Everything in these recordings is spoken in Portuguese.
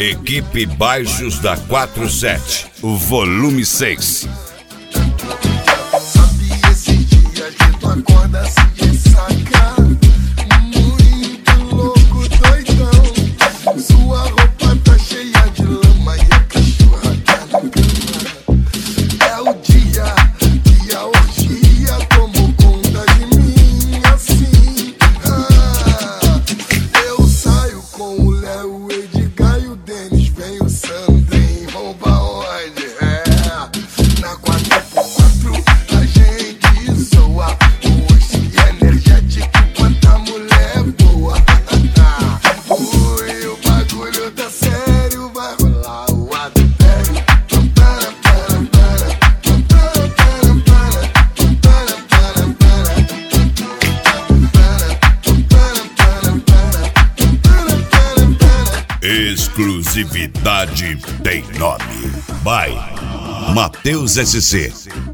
Equipe Baixos da 47, volume 6. Sabe esses dias que tu acorda se ressaca, muito louco, doidão. Sua roupa tá cheia de lama e a cachorra tá na cama. É o dia que a orgia tomou conta de mim, assim. Eu saio com o Léo, o Edgar e o Denis, vem o Sandrinho, vão pra onde? Na 4x4 a gente zoa, hoje energético quanta mulher boa. Ui, o bagulho tá sério, vai rolar o adultério. Exclusividade tem nome. By Matheus SC.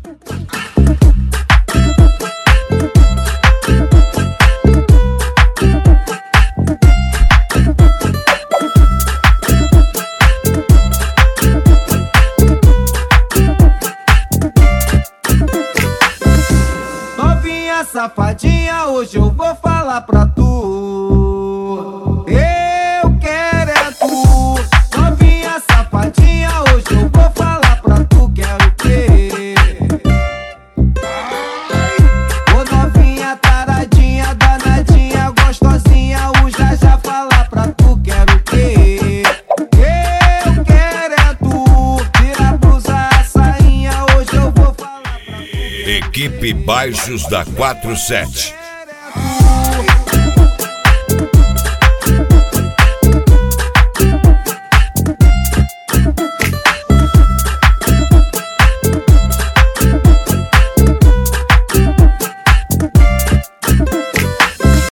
Novinha safadinha, hoje eu vou falar pra tu. Eu quero é tu. Novinha safadinha, hoje eu vou falar pra tu. Quero o quê? Ô novinha taradinha, danadinha, gostosinha, o já falar pra tu. Quero o quê? Eu quero é tu. Tira a blusa, a sainha, hoje eu vou falar pra tu. Equipe Baixos da 47.